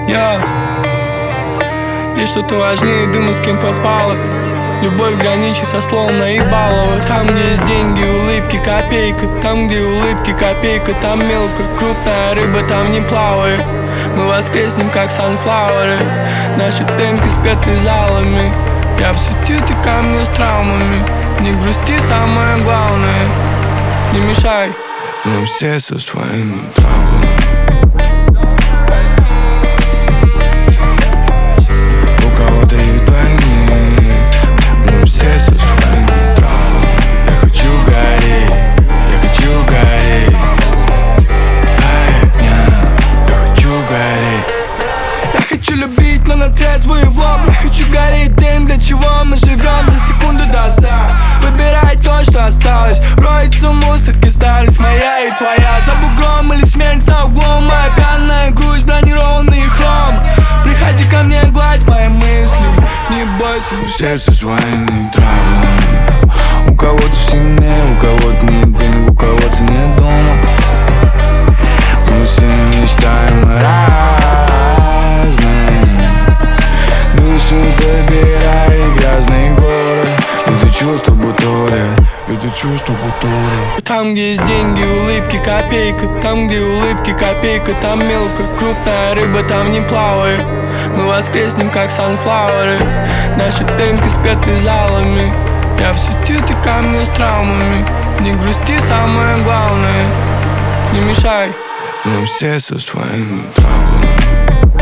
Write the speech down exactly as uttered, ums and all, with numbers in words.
Я Есть что-то важнее дыма, с кем попало. Любовь граничит со словом наебалово. Там, где есть деньги, улыбки, копейка. Там, где улыбки, копейка, там мелко. Крупная рыба там не плавает. Мы воскреснем, как санфлауэры. Наши темпы спеты залами. Я в сети, ты ко мне с травмами. Не грусти, самое главное. Не мешай. Мы все со своими травмами. У кого-то и двойные. Мы все со своими травмами. Я хочу гореть, я хочу гореть. Ай, огня, я хочу гореть. Я хочу любить, но на трезвую в лоб. Я хочу гореть тем, для чего мы живем. За секунду до ста. Выбирай то, что осталось. Роется в мусорке старость моя и твоя. За бугром или смерть за углом. Моя пьяная грусть, бронированный хром. Приходи ко мне, гладь мои мысли. Не бойся, мы все со своими травмами. У кого-то сильнее, у кого-то нет денег, у кого-то нет дома. Мы все мечтаем разные. Душу забирай, грязный город. Это чувство бутура, это чувство бутура. Там, где есть деньги, улыбки, копейка. Там, где улыбки, копейка, там мелко. Крупная рыба там не плавает. Мы воскреснем, как санфлауэры. Наши темпы спеты залами. Я в сети, ты ко мне с травмами. Не грусти, самое главное. Не мешай. Мы все со своими травмами.